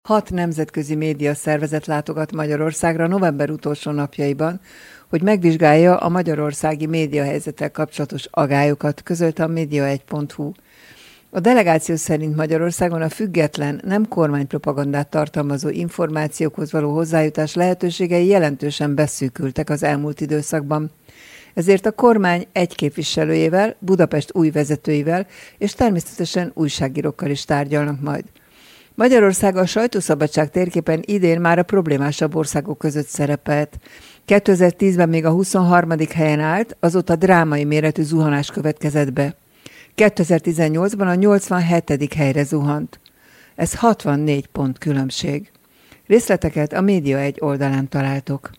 6 nemzetközi média szervezet látogat Magyarországra november utolsó napjaiban, hogy megvizsgálja a magyarországi médiahelyzettel kapcsolatos agályokat, közölte a Média1.hu. A delegáció szerint Magyarországon a független, nem kormánypropagandát tartalmazó információkhoz való hozzájutás lehetőségei jelentősen beszűkültek az elmúlt időszakban. Ezért a kormány egy képviselőjével, Budapest új vezetőivel és természetesen újságírókkal is tárgyalnak majd. Magyarország a sajtószabadság térképen idén már a problémásabb országok között szerepelt. 2010-ben még a 23. helyen állt, azóta drámai méretű zuhanás következett be. 2018-ban a 87. helyre zuhant. Ez 64 pont különbség. Részleteket a Média1 oldalán találtok.